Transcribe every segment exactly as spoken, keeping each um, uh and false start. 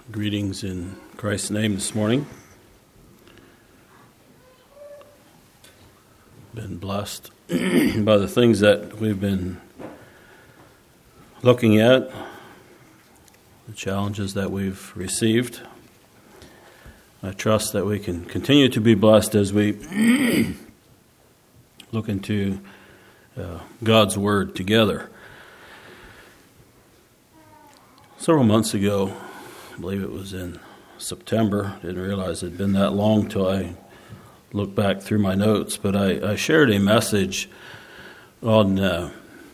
Greetings in Christ's name this morning. Been blessed by the things that we've been looking at, the challenges that we've received. I trust that we can continue to be blessed as we look into uh, God's Word together. Several months ago, I believe it was in September, didn't realize it had been that long till I looked back through my notes, but I, I shared a message on uh,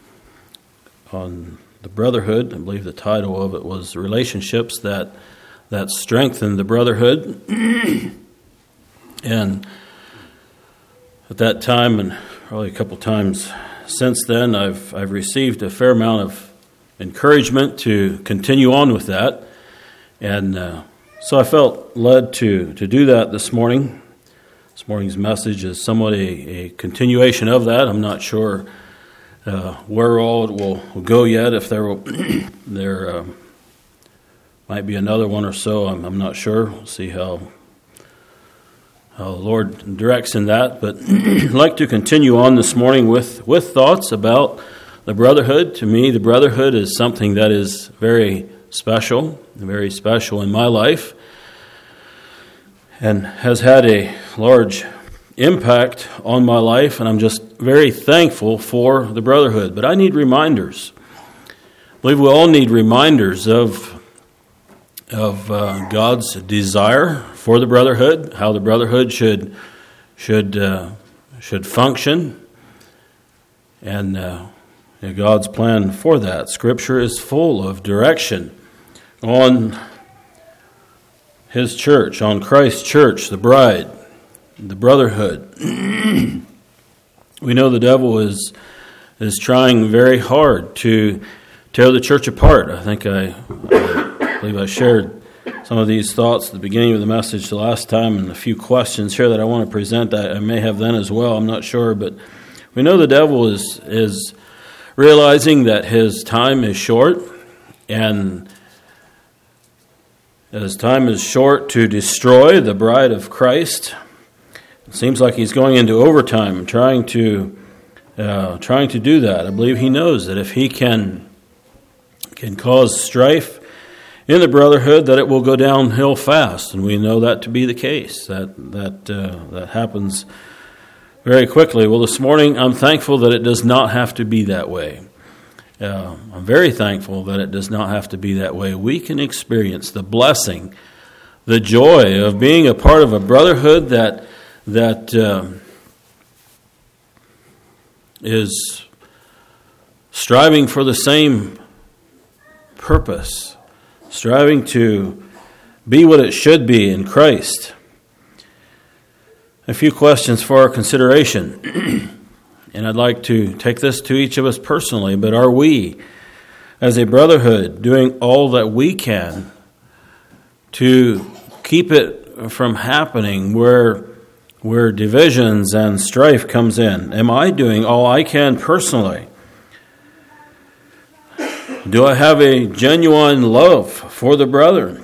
on the brotherhood. I believe the title of it was Relationships That that Strengthen the Brotherhood. And at that time, and probably a couple times since then, I've I've received a fair amount of encouragement to continue on with that. And uh, so I felt led to, to do that this morning. This morning's message is somewhat a, a continuation of that. I'm not sure uh, where all it will, will go yet. If there will, there uh, might be another one or so, I'm, I'm not sure. We'll see how, how the Lord directs in that. But I'd like to continue on this morning with, with thoughts about the brotherhood. To me, the brotherhood is something that is very special, very special in my life, and has had a large impact on my life, and I'm just very thankful for the brotherhood. But I need reminders. I believe we all need reminders of, of uh, God's desire for the brotherhood, how the brotherhood should should uh, should function, and uh, God's plan for that. Scripture is full of direction on His church, on Christ's church, the bride, the brotherhood. We know the devil is is trying very hard to tear the church apart. I think I, I believe I shared some of these thoughts at the beginning of the message the last time, and a few questions here that I want to present. I, I may have then as well. I'm not sure, but we know the devil is is realizing that his time is short, and his time is short to destroy the bride of Christ. It seems like he's going into overtime, trying to uh, trying to do that. I believe he knows that if he can can cause strife in the brotherhood, that it will go downhill fast, and we know that to be the case. That that uh, that happens very quickly. Well, this morning I'm thankful that it does not have to be that way. Uh, I'm very thankful that it does not have to be that way. We can experience the blessing, the joy of being a part of a brotherhood that that uh, is striving for the same purpose, striving to be what it should be in Christ. A few questions for our consideration. And I'd like to take this to each of us personally, but are we, as a brotherhood, doing all that we can to keep it from happening where, where divisions and strife comes in? Am I doing all I can personally? Do I have a genuine love for the brethren?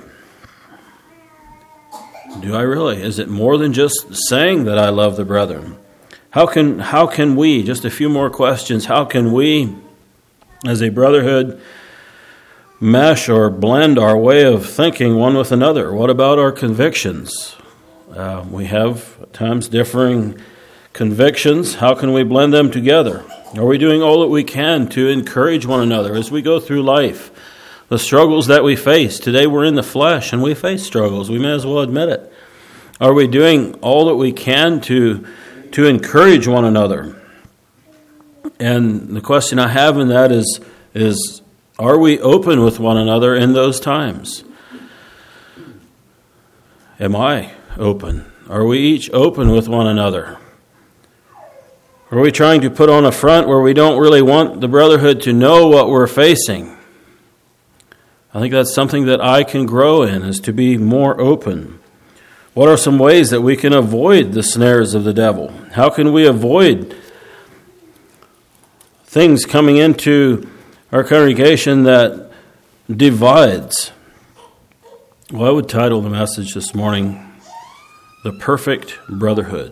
Do I really? Is it more than just saying that I love the brethren? How can how can we, just a few more questions, how can we, as a brotherhood, mesh or blend our way of thinking one with another? What about our convictions? Uh, we have at times differing convictions. How can we blend them together? Are we doing all that we can to encourage one another as we go through life? The struggles that we face. Today we're in the flesh and we face struggles. We may as well admit it. Are we doing all that we can to to encourage one another? And the question I have in that is, is are we open with one another in those times? Am I open? Are we each open with one another? Are we trying to put on a front where we don't really want the brotherhood to know what we're facing? I think that's something that I can grow in, is to be more open. What are some ways that we can avoid the snares of the devil? How can we avoid things coming into our congregation that divides? Well, I would title the message this morning, The Perfect Brotherhood.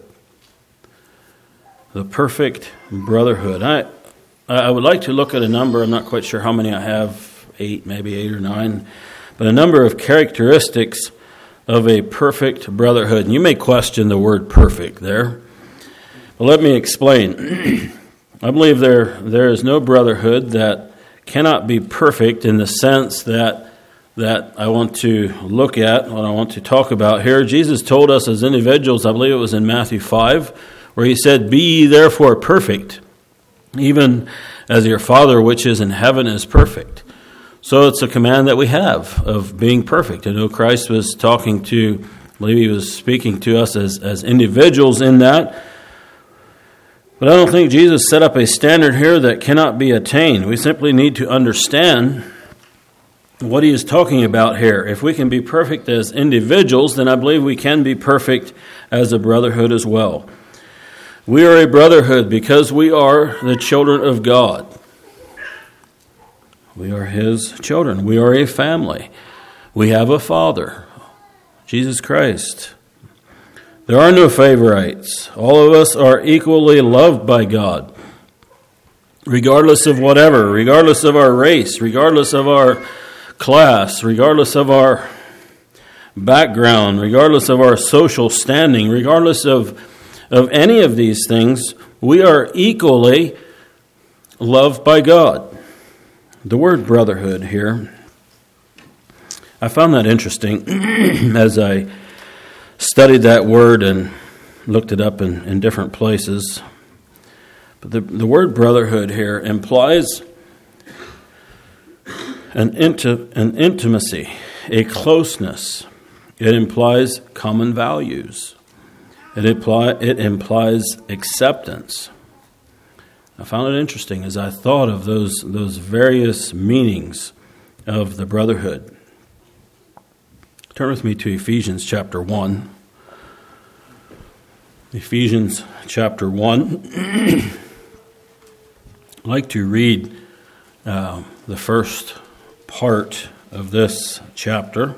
The Perfect Brotherhood. I I would like to look at a number, I'm not quite sure how many I have, eight, maybe eight or nine, but a number of characteristics of a perfect brotherhood. And you may question the word perfect there, but let me explain. I believe there there is no brotherhood that cannot be perfect in the sense that that I want to look at, what I want to talk about here. Jesus told us as individuals, I believe it was in Matthew five, where he said, "Be ye therefore perfect, even as your Father which is in heaven is perfect." So it's a command that we have of being perfect. I know Christ was talking to, I believe he was speaking to us as, as individuals in that. But I don't think Jesus set up a standard here that cannot be attained. We simply need to understand what he is talking about here. If we can be perfect as individuals, then I believe we can be perfect as a brotherhood as well. We are a brotherhood because we are the children of God. We are his children. We are a family. We have a Father, Jesus Christ. There are no favorites. All of us are equally loved by God, regardless of whatever, regardless of our race, regardless of our class, regardless of our background, regardless of our social standing, regardless of, of any of these things, we are equally loved by God. The word brotherhood here, I found that interesting as I studied that word and looked it up in, in different places. But the, the word brotherhood here implies An, inti- an intimacy, a closeness. It implies common values. It, imply, it implies acceptance. I found it interesting as I thought of those, those various meanings of the brotherhood. Turn with me to Ephesians chapter one. Ephesians chapter one. I'd like to read uh, the first part of this chapter.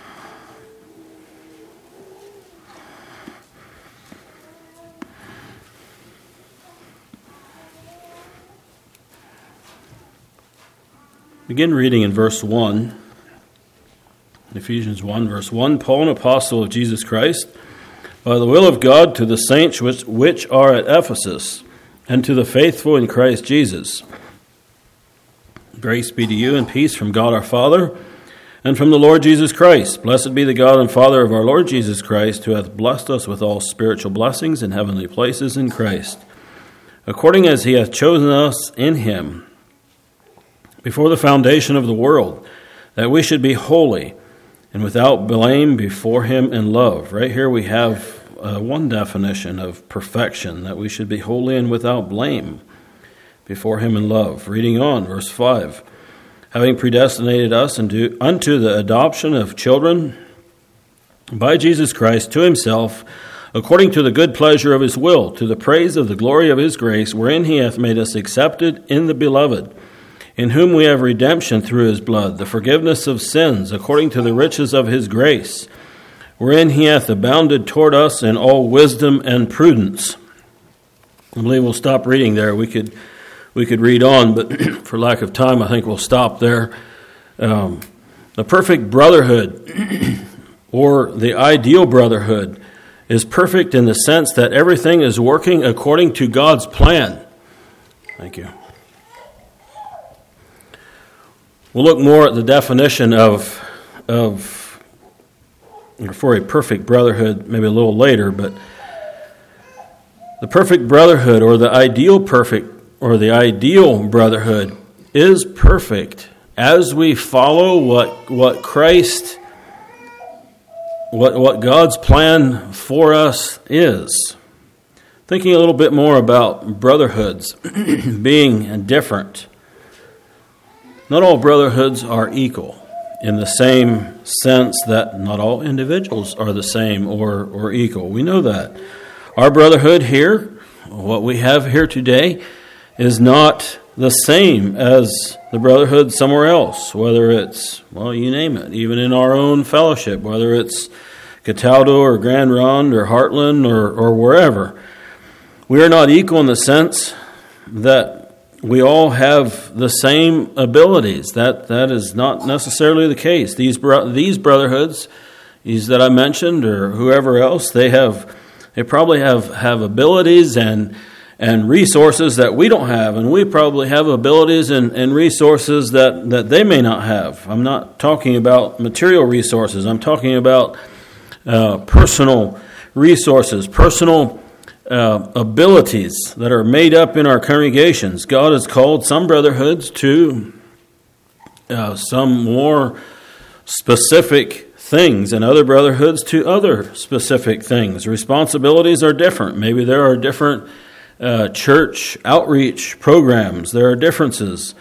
Begin reading in verse one. Ephesians one, verse one. Paul, an apostle of Jesus Christ, by the will of God, to the saints which, which are at Ephesus, and to the faithful in Christ Jesus. Grace be to you and peace from God our Father and from the Lord Jesus Christ. Blessed be the God and Father of our Lord Jesus Christ, who hath blessed us with all spiritual blessings in heavenly places in Christ, according as he hath chosen us in him before the foundation of the world, that we should be holy and without blame before him in love. Right here we have uh, one definition of perfection, that we should be holy and without blame before him in love. Reading on, verse five. Having predestinated us into, unto the adoption of children by Jesus Christ to himself, according to the good pleasure of his will, to the praise of the glory of his grace, wherein he hath made us accepted in the beloved, in whom we have redemption through his blood, the forgiveness of sins, according to the riches of his grace, wherein he hath abounded toward us in all wisdom and prudence. I believe we'll stop reading there. We could We could read on, but for lack of time, I think we'll stop there. Um, the perfect brotherhood, or the ideal brotherhood, is perfect in the sense that everything is working according to God's plan. Thank you. We'll look more at the definition of, of for a perfect brotherhood maybe a little later, but the perfect brotherhood, or the ideal perfect or the ideal brotherhood, is perfect as we follow what what Christ, what what God's plan for us is. Thinking a little bit more about brotherhoods being different. Not all brotherhoods are equal in the same sense that not all individuals are the same or, or equal. We know that. Our brotherhood here, what we have here today, is not the same as the brotherhood somewhere else, whether it's, well, you name it, even in our own fellowship, whether it's Cataldo or Grand Ronde or Heartland or, or wherever. We are not equal in the sense that we all have the same abilities. That that is not necessarily the case. These bro- these brotherhoods, these that I mentioned, or whoever else, they have they probably have, have abilities and and resources that we don't have, and we probably have abilities and, and resources that, that they may not have. I'm not talking about material resources. I'm talking about uh, personal resources, personal Uh, abilities that are made up in our congregations. God has called some brotherhoods to uh, some more specific things, and other brotherhoods to other specific things. Responsibilities are different. Maybe there are different uh, church outreach programs. There are differences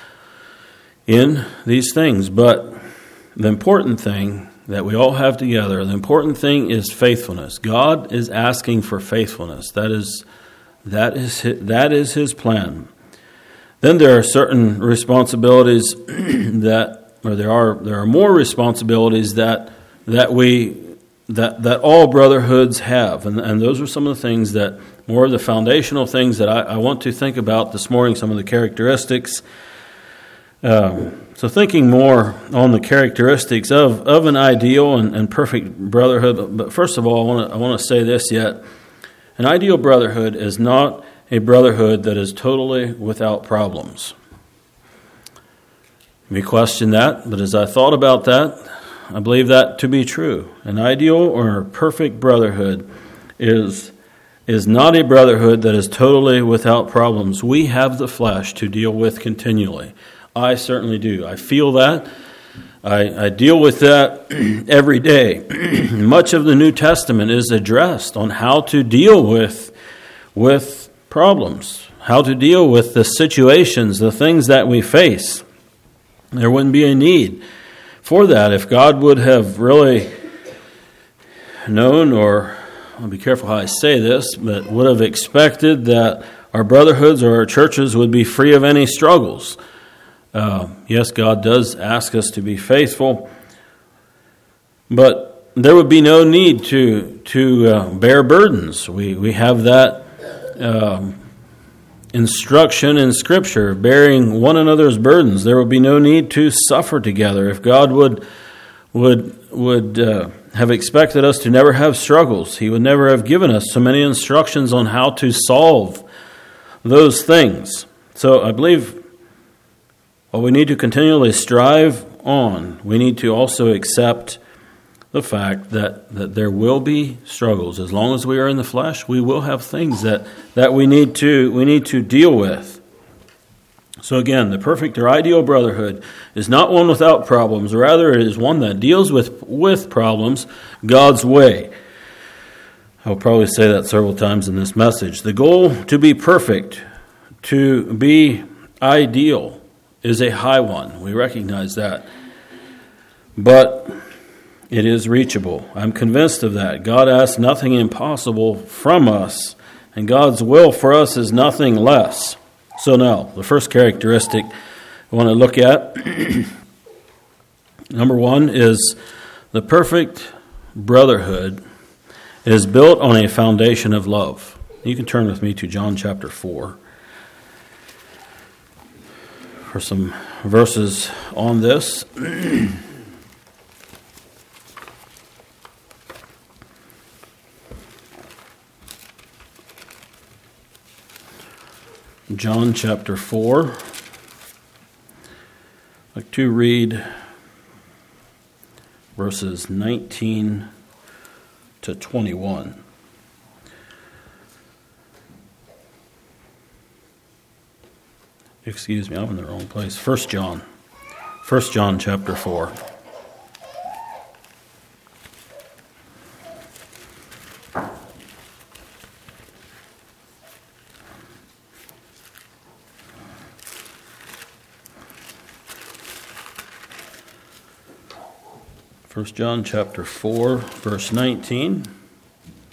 in these things, but the important thing that we all have together, the important thing is faithfulness. God is asking for faithfulness. That is, that is his, that is His plan. Then there are certain responsibilities that, or there are there are more responsibilities that that we that that all brotherhoods have, and and those are some of the things that more of the foundational things that I, I want to think about this morning. Some of the characteristics. Um, so thinking more on the characteristics of, of an ideal and, and perfect brotherhood. But first of all, I want to I want to say this yet. An ideal brotherhood is not a brotherhood that is totally without problems. You may question that, but as I thought about that, I believe that to be true. An ideal or a perfect brotherhood is is not a brotherhood that is totally without problems. We have the flesh to deal with continually. I certainly do. I feel that. I, I deal with that every day. Much of the New Testament is addressed on how to deal with, with problems, how to deal with the situations, the things that we face. There wouldn't be a need for that if God would have really known, or I'll be careful how I say this, but would have expected that our brotherhoods or our churches would be free of any struggles. Uh, yes, God does ask us to be faithful, but there would be no need to to uh, bear burdens. We we have that uh, instruction in Scripture, bearing one another's burdens. There would be no need to suffer together. If God would would would uh, have expected us to never have struggles, He would never have given us so many instructions on how to solve those things. So I believe, well, we need to continually strive on. We need to also accept the fact that, that there will be struggles. As long as we are in the flesh, we will have things that, that we need to we need to deal with. So again, the perfect or ideal brotherhood is not one without problems. Rather, it is one that deals with, with problems God's way. I'll probably say that several times in this message. The goal to be perfect, to be ideal, is a high one. We recognize that. But it is reachable. I'm convinced of that. God asks nothing impossible from us, and God's will for us is nothing less. So now, the first characteristic I want to look at, number one, is the perfect brotherhood is built on a foundation of love. You can turn with me to John chapter four. For some verses on this. John chapter four. I'd like to read verses nineteen to twenty-one. Excuse me, I'm in the wrong place. First John. First John chapter four. First John chapter four, verse nineteen.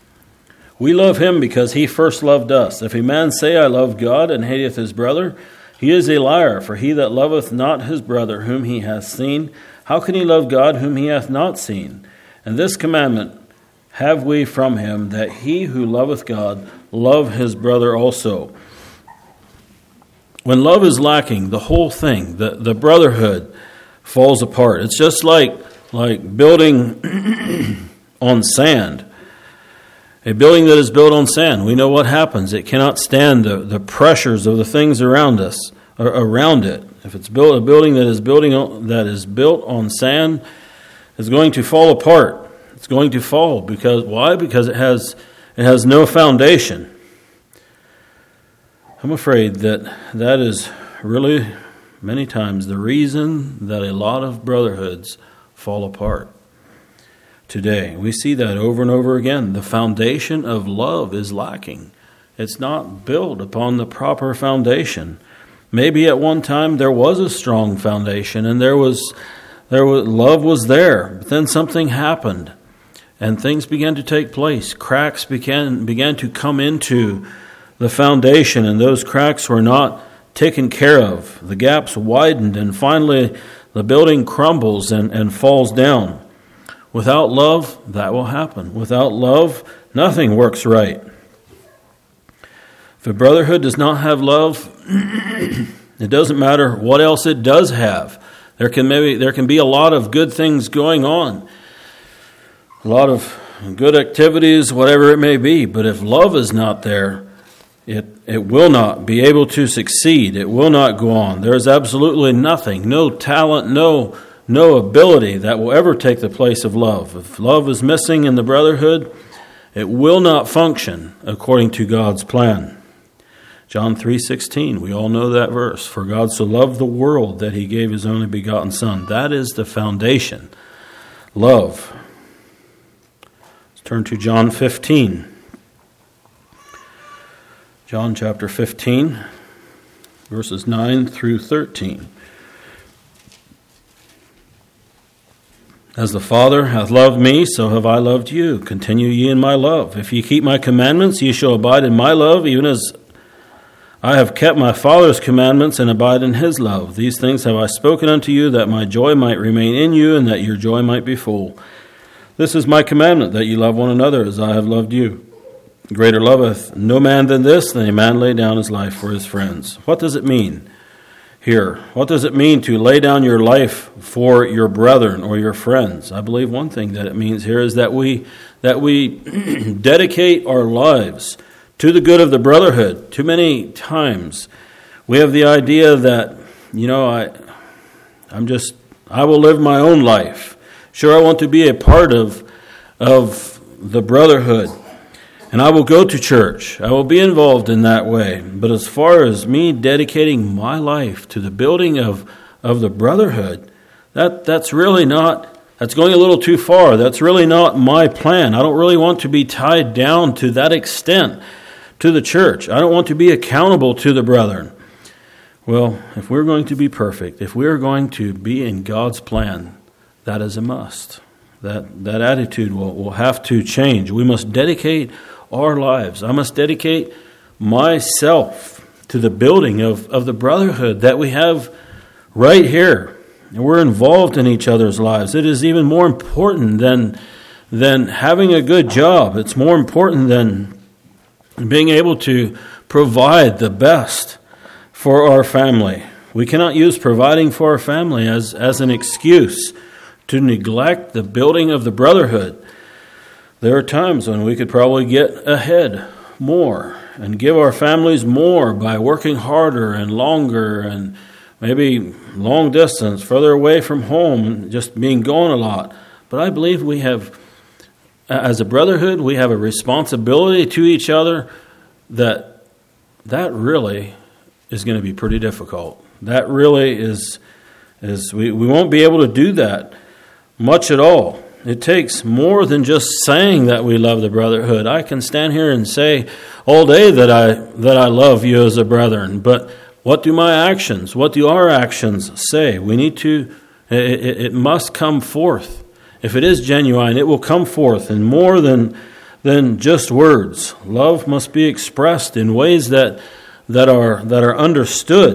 We love him because he first loved us. If a man say, I love God, and hateth his brother, He is a liar, for he that loveth not his brother whom he hath seen, how can he love God whom he hath not seen? And this commandment have we from him, that he who loveth God love his brother also. When love is lacking, the whole thing, the, the brotherhood, falls apart. It's just like, like building on sand. A building that is built on sand, we know what happens. It cannot stand the, the pressures of the things around us, or around it. If it's built a building that is building on, that is built on sand, it's going to fall apart. It's going to fall because why? Because it has it has no foundation. I'm afraid that that is really many times the reason that a lot of brotherhoods fall apart. Today, we see that over and over again. The foundation of love is lacking. It's not built upon the proper foundation. Maybe at one time there was a strong foundation and there was there was love was there, but then something happened and things began to take place. Cracks began began to come into the foundation, and those cracks were not taken care of. The gaps widened, and finally the building crumbles and, and falls down. Without love, that will happen. Without love, nothing works right. If a brotherhood does not have love, it doesn't matter what else it does have. There can maybe there can be a lot of good things going on, a lot of good activities, whatever it may be. But if love is not there, it it will not be able to succeed. It will not go on. There is absolutely nothing, no talent, no. No ability that will ever take the place of love. If love is missing in the brotherhood, it will not function according to God's plan. John three sixteen, we all know that verse. For God so loved the world that he gave his only begotten Son. That is the foundation. Love. Let's turn to John fifteen. John chapter fifteen, verses nine through thirteen. As the Father hath loved me, so have I loved you. Continue ye in my love. If ye keep my commandments, ye shall abide in my love, even as I have kept my Father's commandments and abide in his love. These things have I spoken unto you, that my joy might remain in you, and that your joy might be full. This is my commandment, that ye love one another as I have loved you. Greater loveth no man than this, than a man lay down his life for his friends. What does it mean here? What does it mean to lay down your life for your brethren or your friends? I believe one thing that it means here is that we that we dedicate our lives to the good of the brotherhood. Too many times we have the idea that, you know, I I'm just I will live my own life. Sure, I want to be a part of of the brotherhood. And I will go to church. I will be involved in that way. But as far as me dedicating my life to the building of, of the brotherhood, that that's really not, that's going a little too far. That's really not my plan. I don't really want to be tied down to that extent to the church. I don't want to be accountable to the brethren. Well, if we're going to be perfect, if we're going to be in God's plan, that is a must. That, that attitude will, will have to change. We must dedicate our lives. I must dedicate myself to the building of, of the brotherhood that we have right here. And we're involved in each other's lives. It is even more important than, than having a good job. It's more important than being able to provide the best for our family. We cannot use providing for our family as, as an excuse to neglect the building of the brotherhood. There are times when we could probably get ahead more and give our families more by working harder and longer and maybe long distance, further away from home, and just being gone a lot. But I believe we have, as a brotherhood, we have a responsibility to each other that that really is going to be pretty difficult. That really is, is we, we won't be able to do that much at all. It takes more than just saying that we love the brotherhood. I can stand here and say all day that I that I love you as a brethren, but what do my actions, what do our actions say? We need to, it, it must come forth. If it is genuine, it will come forth in more than than just words. Love must be expressed in ways that that are that are understood.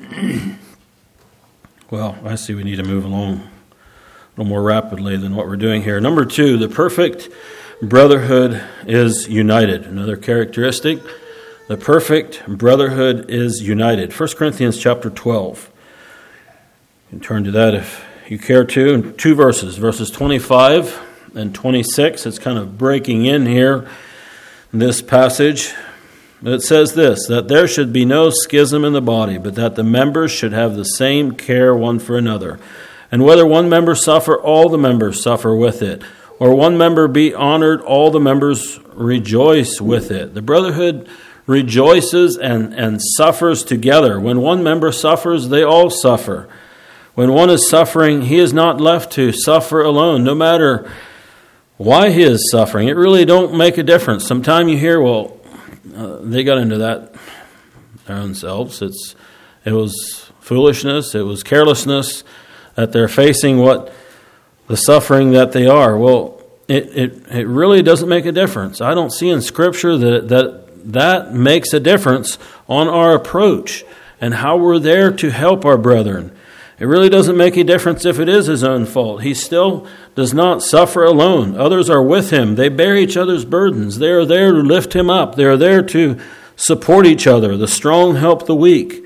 Well, I see we need to move along a little more rapidly than what we're doing here. Number two, the perfect brotherhood is united. Another characteristic, the perfect brotherhood is united. First Corinthians chapter twelve. You can turn to that if you care to. Two verses, verses twenty-five and twenty-six. It's kind of breaking in here in this passage. It says this, that there should be no schism in the body, but that the members should have the same care one for another. And whether one member suffer, all the members suffer with it. Or one member be honored, all the members rejoice with it. The brotherhood rejoices and, and suffers together. When one member suffers, they all suffer. When one is suffering, he is not left to suffer alone, no matter why he is suffering. It really don't make a difference. Sometimes you hear, well, Uh, they got into that their own selves. It's it was foolishness. It was carelessness that they're facing what the suffering that they are. Well, it it it really doesn't make a difference. I don't see in Scripture that that that makes a difference on our approach and how we're there to help our brethren. It really doesn't make a difference if it is his own fault. He still does not suffer alone. Others are with him. They bear each other's burdens. They are there to lift him up. They are there to support each other. The strong help the weak.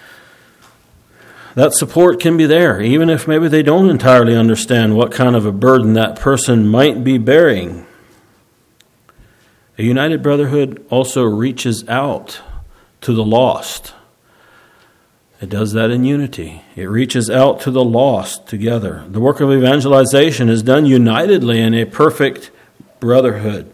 That support can be there, even if maybe they don't entirely understand what kind of a burden that person might be bearing. A united brotherhood also reaches out to the lost. It does that in unity. It reaches out to the lost together. The work of evangelization is done unitedly in a perfect brotherhood.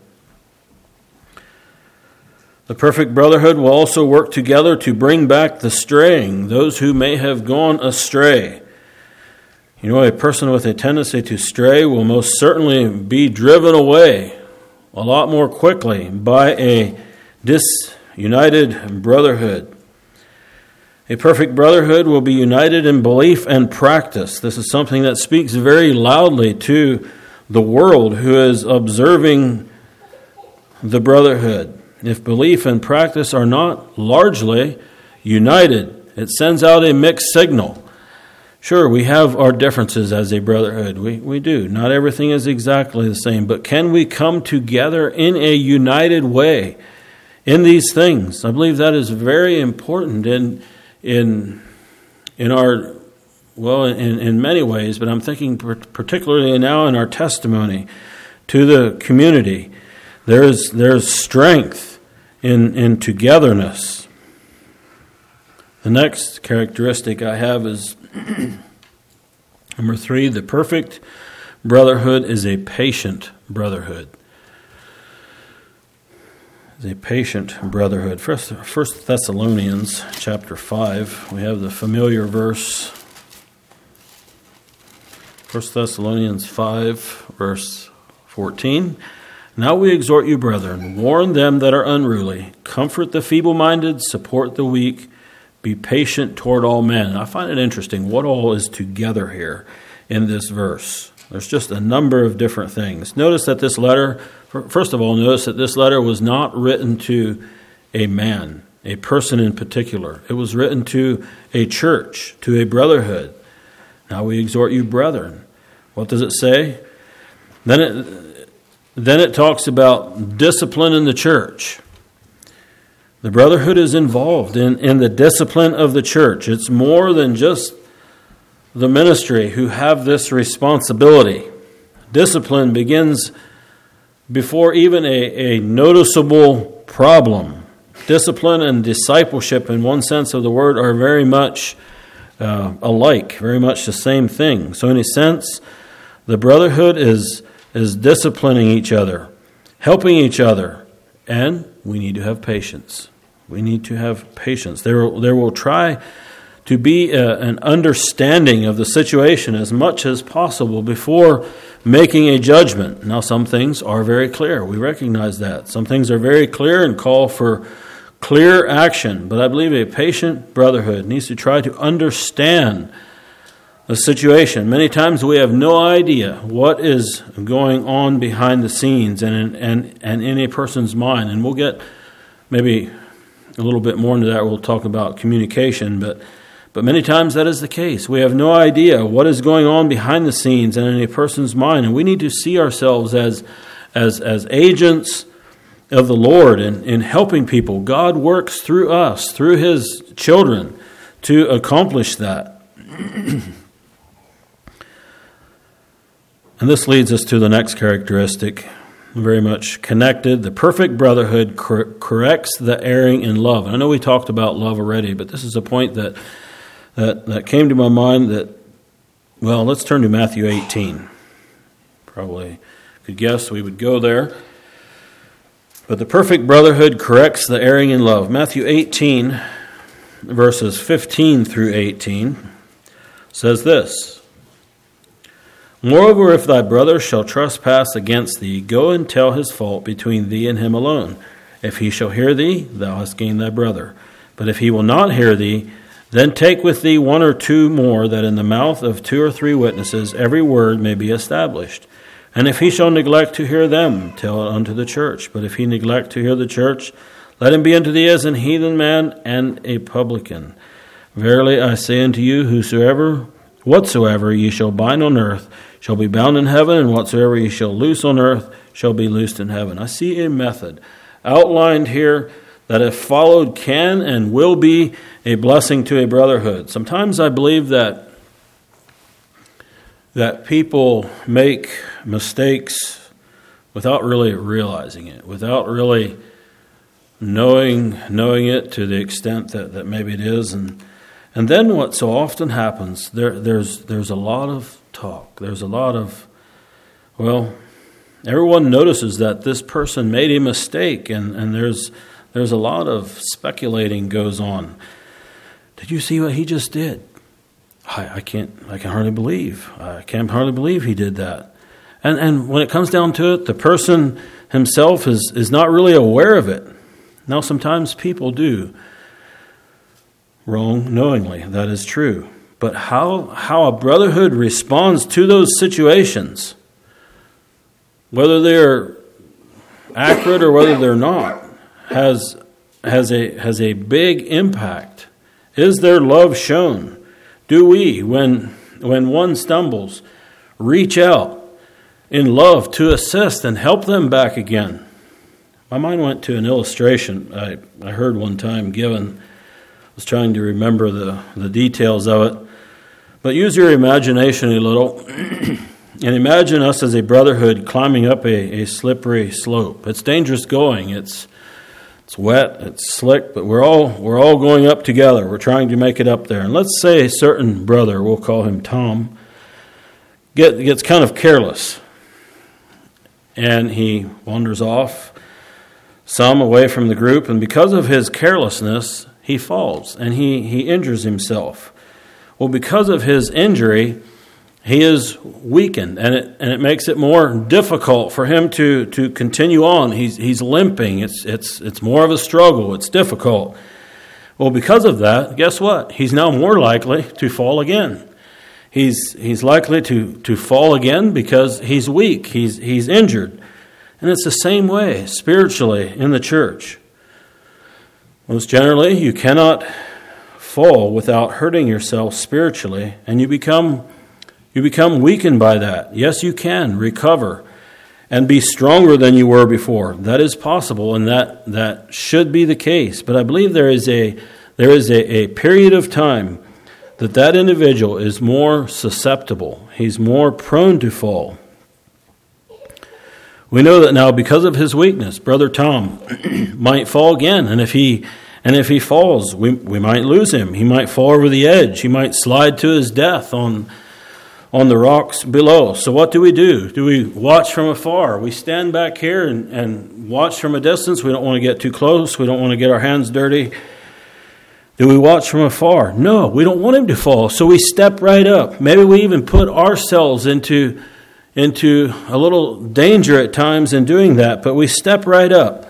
The perfect brotherhood will also work together to bring back the straying, those who may have gone astray. You know, a person with a tendency to stray will most certainly be driven away a lot more quickly by a disunited brotherhood. A perfect brotherhood will be united in belief and practice. This is something that speaks very loudly to the world who is observing the brotherhood. If belief and practice are not largely united, it sends out a mixed signal. Sure, we have our differences as a brotherhood. We, we do. Not everything is exactly the same. But can we come together in a united way in these things? I believe that is very important in In in our, well, in, in many ways, but I'm thinking particularly now in our testimony to the community. There's there's strength in, in togetherness. The next characteristic I have is number three, the perfect brotherhood is a patient brotherhood. A patient brotherhood. First, First Thessalonians chapter five. We have the familiar verse. First Thessalonians five, verse fourteen. Now we exhort you, brethren, warn them that are unruly, comfort the feeble-minded, support the weak, be patient toward all men. And I find it interesting what all is together here in this verse. There's just a number of different things. Notice that this letter, first of all, notice that this letter was not written to a man, a person in particular. It was written to a church, to a brotherhood. Now we exhort you, brethren. What does it say? Then it, then it talks about discipline in the church. The brotherhood is involved in, in the discipline of the church. It's more than just the ministry who have this responsibility. Discipline begins before even a, a noticeable problem. Discipline and discipleship, in one sense of the word, are very much uh, alike, very much the same thing. So in a sense, the brotherhood is, is disciplining each other, helping each other, and we need to have patience. We need to have patience. There, there will try to be a, an understanding of the situation as much as possible before making a judgment. Now, some things are very clear. We recognize that. Some things are very clear and call for clear action. But I believe a patient brotherhood needs to try to understand the situation. Many times we have no idea what is going on behind the scenes and in, and, and in a person's mind. And we'll get maybe a little bit more into that. We'll talk about communication, but But many times that is the case. We have no idea what is going on behind the scenes and in a person's mind, and we need to see ourselves as as as agents of the Lord in, in helping people. God works through us, through His children, to accomplish that. And this leads us to the next characteristic, very much connected. The perfect brotherhood cor- corrects the erring in love. And I know we talked about love already, but this is a point that, that, that came to my mind that, well, let's turn to Matthew eighteen. Probably could guess we would go there. But the perfect brotherhood corrects the erring in love. Matthew eighteen, verses fifteen through eighteen, says this: Moreover, if thy brother shall trespass against thee, go and tell his fault between thee and him alone. If he shall hear thee, thou hast gained thy brother. But if he will not hear thee, then take with thee one or two more, that in the mouth of two or three witnesses every word may be established. And if he shall neglect to hear them, tell it unto the church. But if he neglect to hear the church, let him be unto thee as an heathen man and a publican. Verily I say unto you, whosoever, whatsoever ye shall bind on earth shall be bound in heaven, and whatsoever ye shall loose on earth shall be loosed in heaven. I see a method outlined here that if followed can and will be a blessing to a brotherhood. Sometimes I believe that that people make mistakes without really realizing it, without really knowing knowing it to the extent that, that maybe it is. And and then what so often happens, there there's there's a lot of talk. There's a lot of, well, everyone notices that this person made a mistake, and, and there's there's a lot of speculating goes on. Did you see what he just did? I, I can't I can hardly believe. I can't hardly believe he did that. And and when it comes down to it, the person himself is, is not really aware of it. Now sometimes people do wrong knowingly. That is true. But how how a brotherhood responds to those situations, whether they're accurate or whether they're not, has has a has a big impact. Is their love shown? Do we, when when one stumbles, reach out in love to assist and help them back again? My mind went to an illustration I, I heard one time given. I was trying to remember the, the details of it. But use your imagination a little and imagine us as a brotherhood climbing up a, a slippery slope. It's dangerous going. It's it's wet, it's slick, but we're all we're all going up together. We're trying to make it up there. And let's say a certain brother, we'll call him Tom, get, gets kind of careless. And he wanders off some away from the group, and because of his carelessness, he falls and he, he injures himself. Well, because of his injury, he is weakened, and it and it makes it more difficult for him to, to continue on. He's he's limping. It's it's it's more of a struggle. It's difficult. Well, because of that, guess what? He's now more likely to fall again. He's he's likely to, to fall again because he's weak. He's he's injured. And it's the same way spiritually in the church. Most generally, you cannot fall without hurting yourself spiritually, and you become you become weakened by that. Yes, you can recover and be stronger than you were before. That is possible, and that, that should be the case. But I believe there is a there is a, a period of time that that individual is more susceptible. He's more prone to fall. We know that now because of his weakness, Brother Tom might fall again, and if he And if he falls, we we might lose him. He might fall over the edge. He might slide to his death on, on the rocks below. So what do we do? Do we watch from afar? We stand back here and, and watch from a distance. We don't want to get too close. We don't want to get our hands dirty. Do we watch from afar? No, we don't want him to fall. So we step right up. Maybe we even put ourselves into, into a little danger at times in doing that. But we step right up.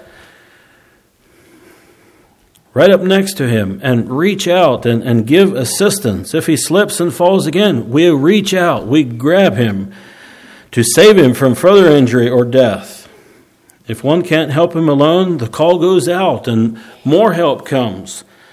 Right up next to him and reach out and, and give assistance. If he slips and falls again, we reach out, we grab him to save him from further injury or death. If one can't help him alone, the call goes out and more help comes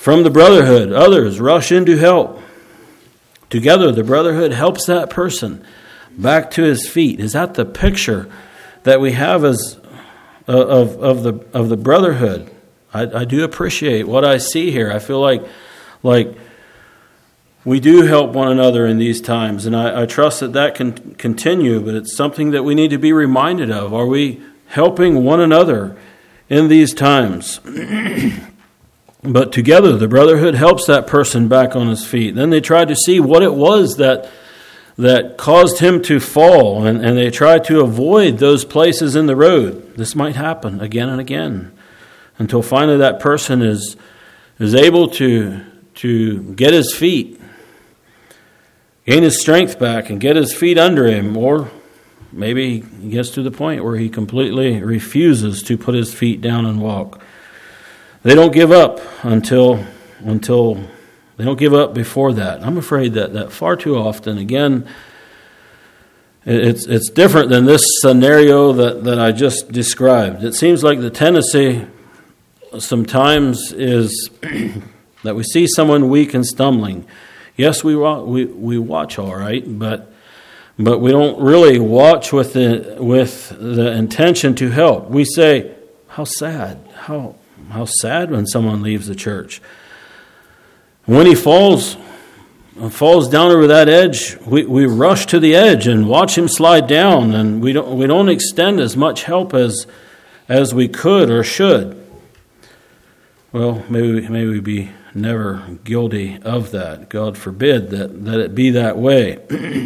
From the brotherhood, others rush in to help. Together, the brotherhood helps that person back to his feet. Is that the picture that we have as uh, of of the of the brotherhood? I, I do appreciate what I see here. I feel like like we do help one another in these times, and I, I trust that that can continue. But it's something that we need to be reminded of. Are we helping one another in these times? But together, the brotherhood helps that person back on his feet. Then they try to see what it was that that caused him to fall, and, and they try to avoid those places in the road. This might happen again and again, until finally that person is is able to to get his feet, gain his strength back, and get his feet under him, or maybe he gets to the point where he completely refuses to put his feet down and walk. They don't give up until until they don't give up before that. I'm afraid that, that far too often, again, it's it's different than this scenario that, that I just described. It seems like the tendency sometimes is that we see someone weak and stumbling. Yes, we we we watch all right, but but we don't really watch with the with the intention to help. We say, "How sad! How how sad when someone leaves the church." When he falls falls down over that edge, we, we rush to the edge and watch him slide down, and we don't we don't extend as much help as as we could or should. Well, maybe maybe we be never guilty of that. God forbid that, that it be that way.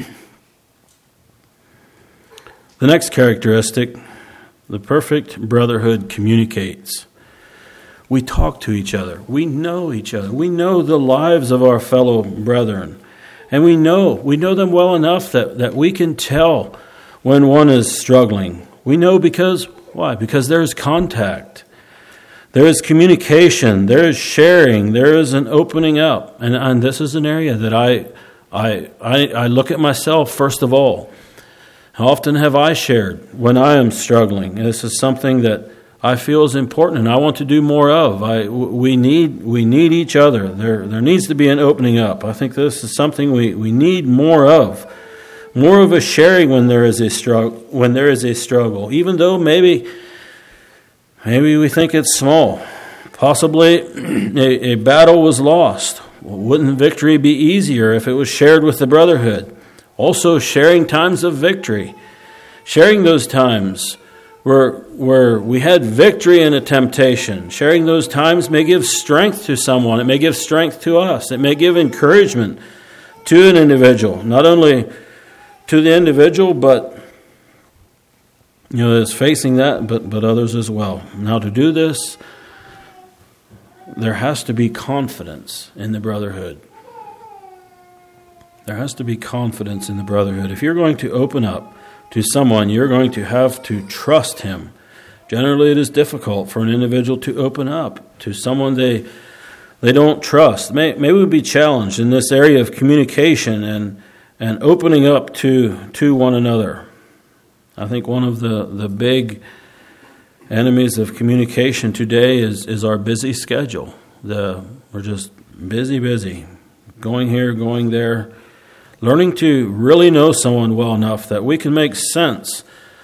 The next characteristic, the perfect brotherhood communicates. We talk to each other. We know each other. We know the lives of our fellow brethren. And we know, we know them well enough that, that we can tell when one is struggling. We know because, why? Because there is contact. There is communication. There is sharing. There is an opening up. And, and this is an area that I, I, I, I look at myself first of all. How often have I shared when I am struggling? And this is something that I feel is important, and I want to do more of. I we need we need each other. There there needs to be an opening up. I think this is something we, we need more of, more of a sharing when there is a struggle. When there is a struggle, even though maybe maybe we think it's small, possibly a, a battle was lost. Wouldn't victory be easier if it was shared with the brotherhood? Also, sharing times of victory, sharing those times Where, where we had victory in a temptation. Sharing those times may give strength to someone. It may give strength to us. It may give encouragement to an individual. Not only to the individual, but you know, that's facing that, but, but others as well. Now, to do this, there has to be confidence in the brotherhood. There has to be confidence in the brotherhood. If you're going to open up to someone, you're going to have to trust him. Generally, it is difficult for an individual to open up to someone they they don't trust. May, may we be challenged in this area of communication and and opening up to to one another. I think one of the, the big enemies of communication today is, is our busy schedule. The we're just busy, busy, going here, going there. Learning to really know someone well enough that we can make sense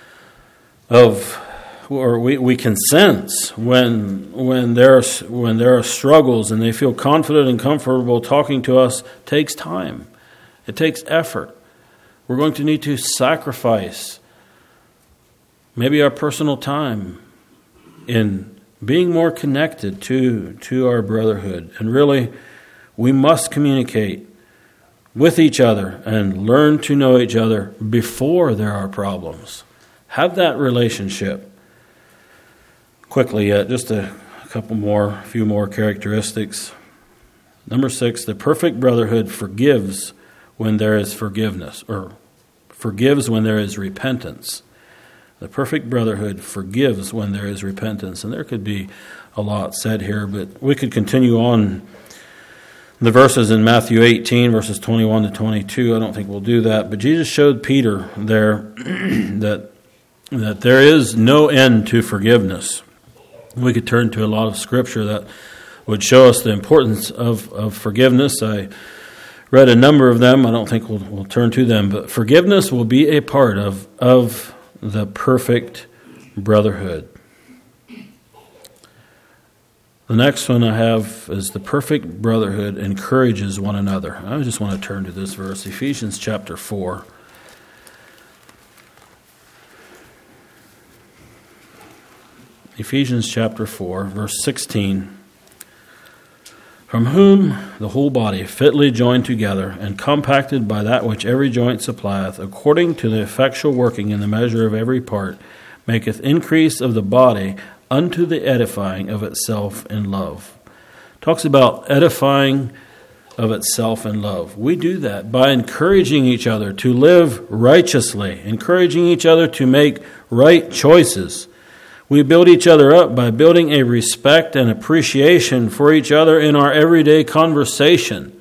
of, or we, we can sense when when there are, when there are struggles, and they feel confident and comfortable talking to us, takes time. It takes effort. We're going to need to sacrifice maybe our personal time in being more connected to to our brotherhood. And really, we must communicate with each other and learn to know each other before there are problems. Have that relationship. Quickly yet, just a couple more, a few more characteristics. Number six, the perfect brotherhood forgives when there is forgiveness, or forgives when there is repentance. The perfect brotherhood forgives when there is repentance. And there could be a lot said here, but we could continue on the verses in Matthew eighteen, verses twenty-one to twenty-two. I don't think we'll do that. But Jesus showed Peter there that that there is no end to forgiveness. We could turn to a lot of scripture that would show us the importance of, of forgiveness. I read a number of them. I don't think we'll, we'll turn to them, but forgiveness will be a part of, of the perfect brotherhood. The next one I have is the perfect brotherhood encourages one another. I just want to turn to this verse, Ephesians chapter four. Ephesians chapter four, verse sixteen. From whom the whole body, fitly joined together and compacted by that which every joint supplieth, according to the effectual working in the measure of every part, maketh increase of the body unto the edifying of itself in love. Talks about edifying of itself in love. We do that by encouraging each other to live righteously, encouraging each other to make right choices. We build each other up by building a respect and appreciation for each other in our everyday conversation.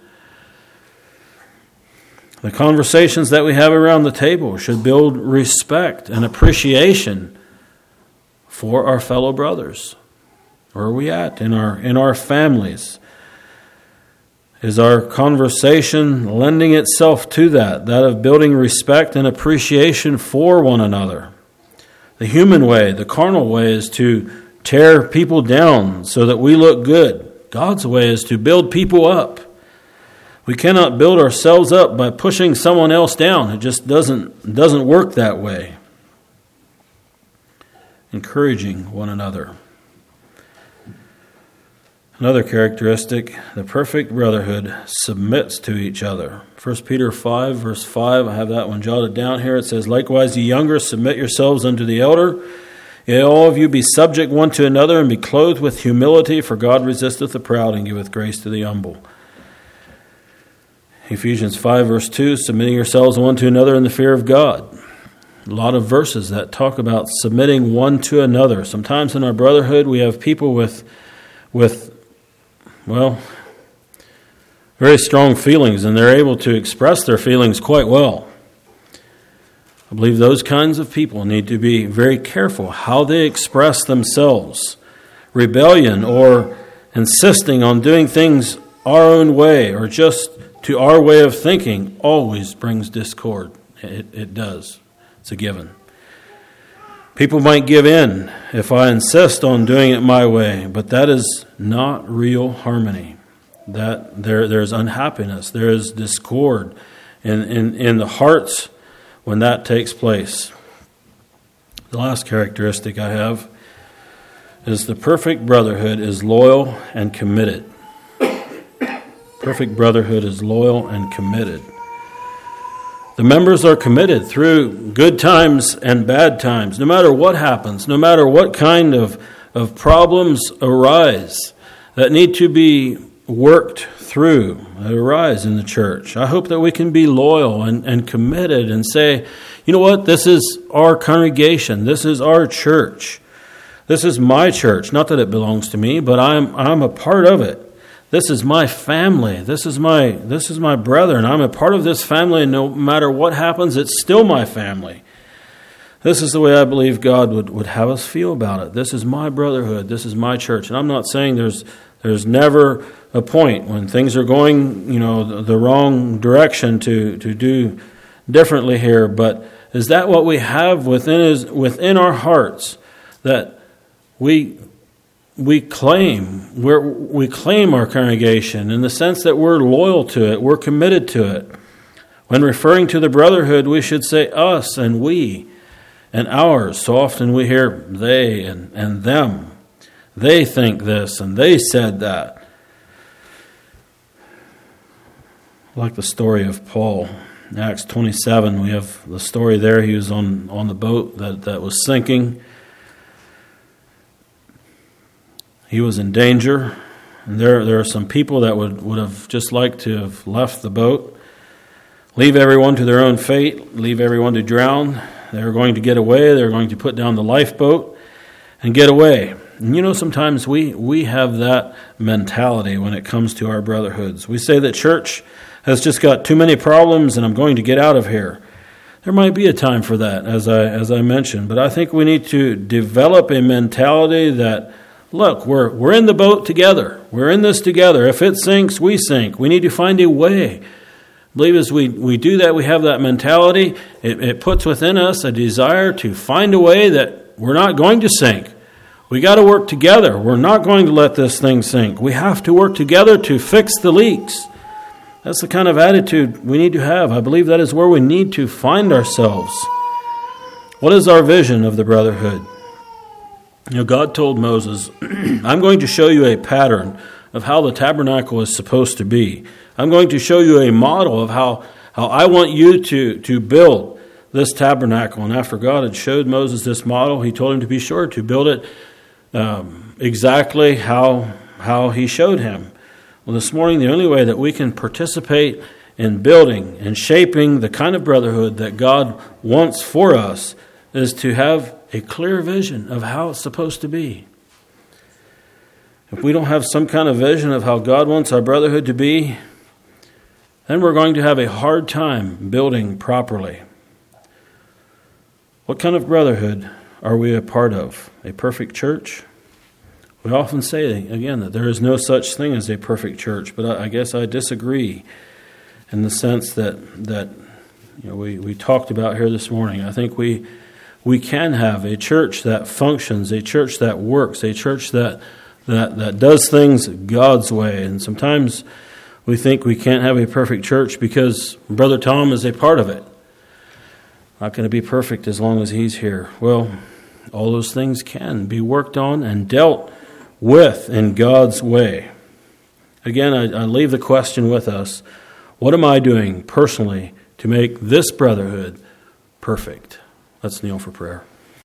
The conversations that we have around the table should build respect and appreciation for our fellow brothers. Where are we at in our in our families? Is our conversation lending itself to that, that of building respect and appreciation for one another? The human way, the carnal way, is to tear people down so that we look good. God's way is to build people up. We cannot build ourselves up by pushing someone else down. It just doesn't doesn't work that way. Encouraging one another. Another characteristic, the perfect brotherhood submits to each other. First Peter five, verse five, I have that one jotted down here. It says, likewise, ye younger, submit yourselves unto the elder. Yea, all of you be subject one to another, and be clothed with humility, for God resisteth the proud, and giveth grace to the humble. Ephesians five, verse two, submitting yourselves one to another in the fear of God. A lot of verses that talk about submitting one to another. Sometimes in our brotherhood we have people with, with well, very strong feelings, and they're able to express their feelings quite well. I believe those kinds of people need to be very careful how they express themselves. Rebellion or insisting on doing things our own way or just to our way of thinking always brings discord. It, it does. It's a given. People might give in if I insist on doing it my way, but that is not real harmony. That there, there's unhappiness, there is discord in, in, in the hearts when that takes place. The last characteristic I have is the perfect brotherhood is loyal and committed. Perfect brotherhood is loyal and committed. The members are committed through good times and bad times. No matter what happens, no matter what kind of, of problems arise that need to be worked through, that arise in the church. I hope that we can be loyal and, and committed and say, you know what, this is our congregation, this is our church. This is my church. Not that it belongs to me, but I'm I'm a part of it. This is my family. This is my this is my brother, and I'm a part of this family, and no matter what happens, it's still my family. This is the way I believe God would, would have us feel about it. This is my brotherhood. This is my church. And I'm not saying there's there's never a point when things are going, you know, the, the wrong direction to, to do differently here, but is that what we have within is within our hearts, that we We claim we we claim our congregation in the sense that we're loyal to it, we're committed to it. When referring to the brotherhood, we should say us and we and ours. So often we hear they and, and them. They think this and they said that. Like the story of Paul. In Acts twenty-seven, we have the story there. He was on, on the boat that, that was sinking. He was in danger. And there, there are some people that would, would have just liked to have left the boat, leave everyone to their own fate, leave everyone to drown. They were going to get away. They were going to put down the lifeboat and get away. And you know, sometimes we, we have that mentality when it comes to our brotherhoods. We say that church has just got too many problems and I'm going to get out of here. There might be a time for that, as I as I mentioned, but I think we need to develop a mentality that, look, we're we're in the boat together. We're in this together. If it sinks, we sink. We need to find a way. I believe as we, we do that, we have that mentality. It, it puts within us a desire to find a way that we're not going to sink. We got to work together. We're not going to let this thing sink. We have to work together to fix the leaks. That's the kind of attitude we need to have. I believe that is where we need to find ourselves. What is our vision of the brotherhood? You know, God told Moses, I'm going to show you a pattern of how the tabernacle is supposed to be. I'm going to show you a model of how, how I want you to, to build this tabernacle. And after God had showed Moses this model, he told him to be sure to build it um, exactly how, how he showed him. Well, this morning, the only way that we can participate in building and shaping the kind of brotherhood that God wants for us is to have a clear vision of how it's supposed to be. If we don't have some kind of vision of how God wants our brotherhood to be, then we're going to have a hard time building properly. What kind of brotherhood are we a part of? A perfect church? We often say, again, that there is no such thing as a perfect church, but I, I guess I disagree in the sense that that you know we, we talked about here this morning. I think we we can have a church that functions, a church that works, a church that that that does things God's way. And sometimes we think we can't have a perfect church because Brother Tom is a part of it. Not going to be perfect as long as he's here. Well, all those things can be worked on and dealt with in God's way. Again, I, I leave the question with us. What am I doing personally to make this brotherhood perfect? Let's kneel for prayer.